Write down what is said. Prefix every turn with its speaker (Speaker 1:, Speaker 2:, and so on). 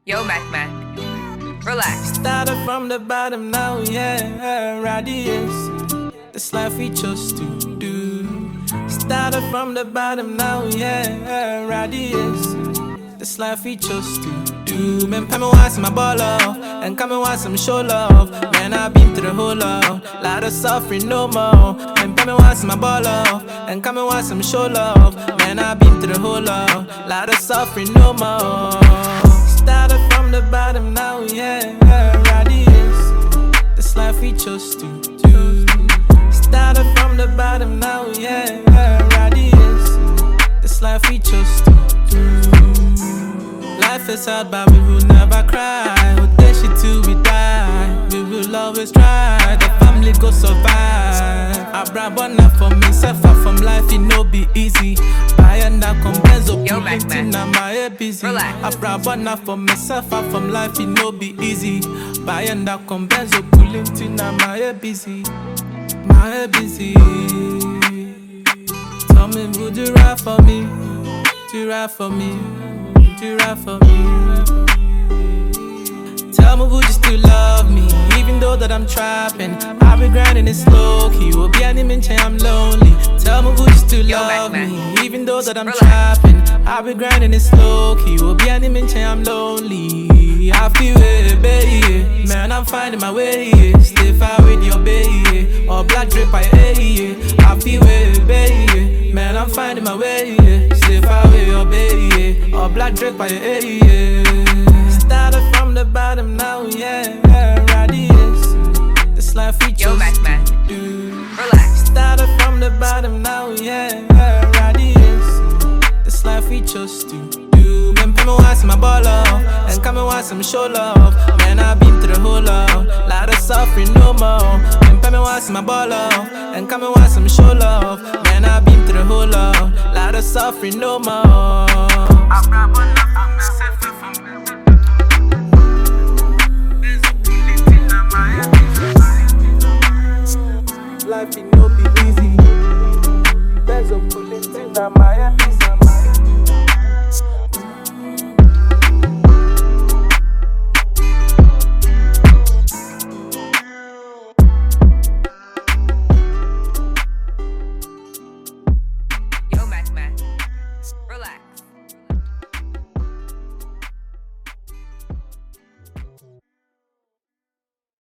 Speaker 1: Yo, Mac Mac, relax.
Speaker 2: Started from the bottom now, yeah, radius. This life we chose to do. Started from the bottom now, yeah, radius. This life we chose to do. Man, pay me want some ball love, and come and want some show love. Man, I've been through the whole lot, lot of suffering no more. Man, pay me want some ball love, and come and want some show love. Man, I've been through the whole lot of suffering no more. Started from the bottom now, yeah, radius. This life we chose to do. Started from the bottom now, yeah, radius. This life we chose to do. Life is hard, but we will never cry. We'll dash it till we die. We will always try. The family go survive. I brought one up for me, suffer from life, it no be easy. Buy and I come benzo,
Speaker 1: Yo, Mac Mac,
Speaker 2: now my busy.
Speaker 1: relax.
Speaker 2: I brought one up for me, suffer from life, it no be easy. Buy and I come benzo, pulling till now my busy. My busy. Tell me, would you ride for me? Would you ride for me? Would you ride for me? Tell me, would you still love me? Even though that I'm trapping, I've been grinding it slow key. Will be any minute I'm lonely. Tell me, would you still
Speaker 1: Yo,
Speaker 2: love
Speaker 1: Mac
Speaker 2: me?
Speaker 1: Mac,
Speaker 2: Even though that I'm
Speaker 1: relax.
Speaker 2: trapping, I've been grinding it slow key. Will be any minute I'm lonely. I feel it, baby. Man, I'm finding my way. Stay far with your baby. Or black drip, I feel it, baby. Man, I'm finding my way. Stay far with your baby. Or black drip, Started from the bottom now, yeah, radius. This life we
Speaker 1: Yo,
Speaker 2: chose
Speaker 1: Mac Mac,
Speaker 2: to do.
Speaker 1: relax.
Speaker 2: Started from the bottom now, yeah, radius. This life we chose to do. Man, pay me want some ball love, and come and want some show love. Man, I've been through the whole lot of suffering no more. Man, pay me want some ball love, and come and want some show love. Man, I've been through the whole lot of suffering no more. I brought one up for myself.